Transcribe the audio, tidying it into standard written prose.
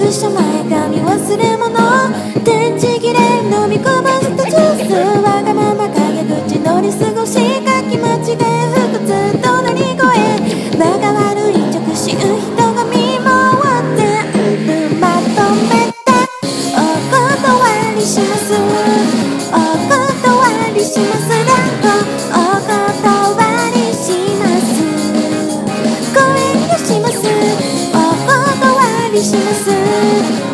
注射前髪忘れ物電池切れ飲み込ませたジュースわがまま陰口乗り過ごし書き間違え腹痛怒鳴り声間が悪い直進人混み回ってまとめてお断りしますお断りしますだとお断りしますご遠慮しますお断りします